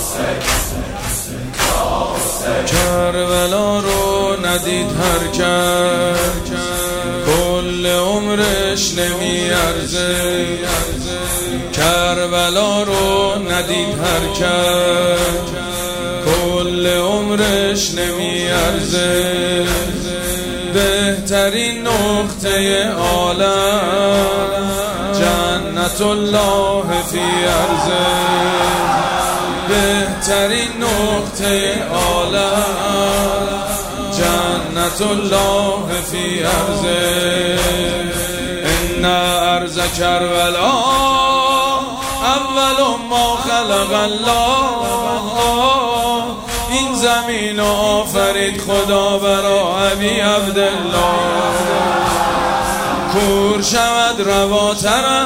کربلا رو ندید هر کس کل عمرش نمیارزه. کربلا رو ندید هر کس کل عمرش نمیارزه. بهترین نقطه عالم جنت الله فی ارضه. بهترین نقطه عالم جنت الله فی ارضه. ان ارض کربلا اول ما خلق الله. این زمین آفرید خدا برا ابی عبدالله. کور شود رواترم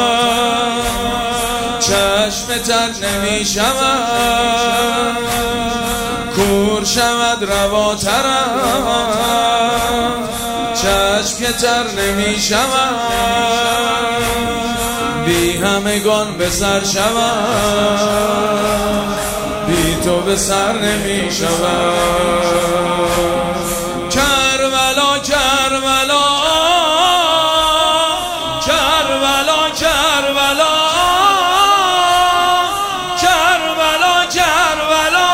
چشم تر نمی شود. کور شود رواترم چشم که تر نمی شود. بی همگان به سر شود بی تو به سر نمی شود. کربلا کربلا کربلا کربلا کربلا کربلا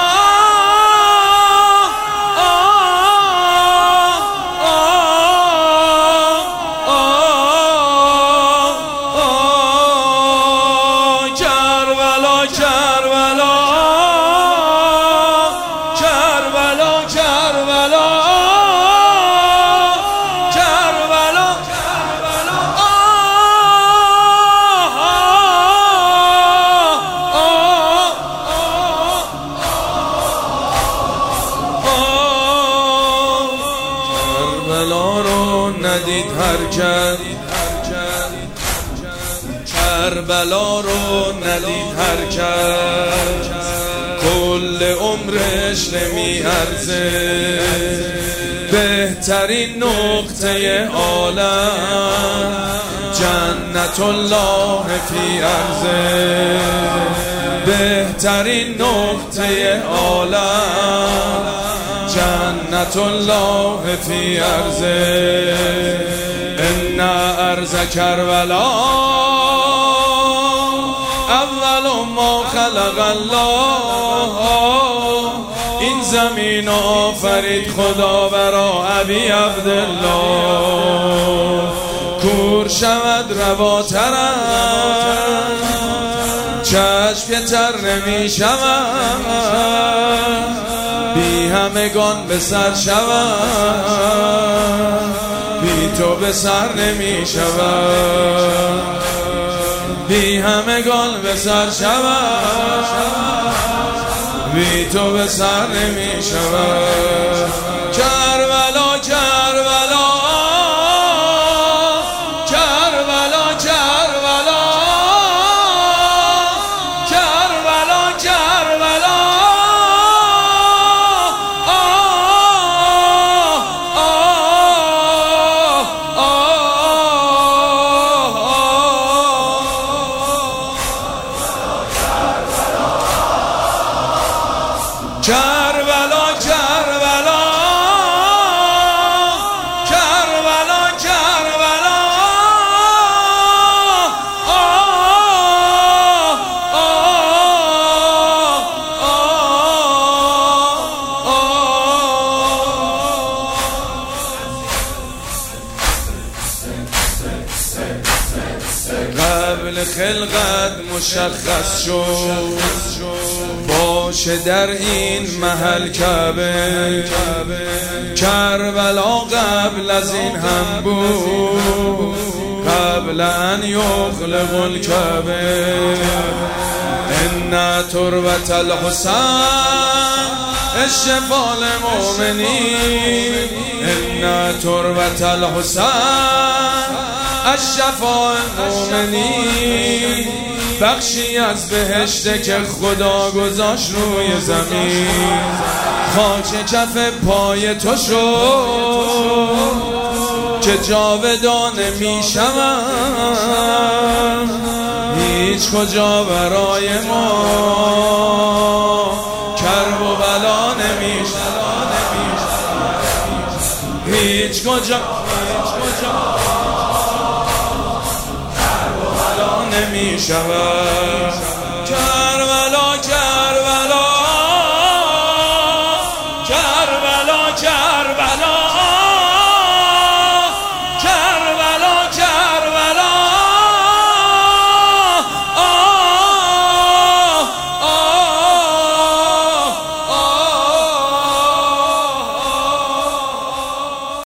کربلا کربلا ندید هر کس کربلا رو ندید هر کس کل عمرش نمی ارزه. بهترین نقطه عالم جنت الله فی ارضه. بهترین نقطه عالم جنت الله فی ارضه. ان ارض کربلا اول ما خلق الله. این زمین آفرید خدا برا ابی عبدالله. کور شود رواترم چشم که تر نمی شود. بی همگان به سر شود بی تو به سر نمی شود. بی همگان به سر شود بی تو به سر نمی شود. کربلا کربلا کربلا کربلا کربلا کربلا کربلا کربلا کربلا کربلا قبل خلقت مشخص شد باشه در این محل کعبه. کربلا قبل از این هم بود قبل ان یخلق الکعبه. ان تربت الحسین الشفاء للمؤمنین. ان تربت الحسین الشفاء للمؤمنین. بخشی از بهشته که خدا گذاشت روی زمین. خاک کف پای تو شد که جاودانه می شود هیچ کجا برای ما. هیچ کجا در و بلا نمی شود.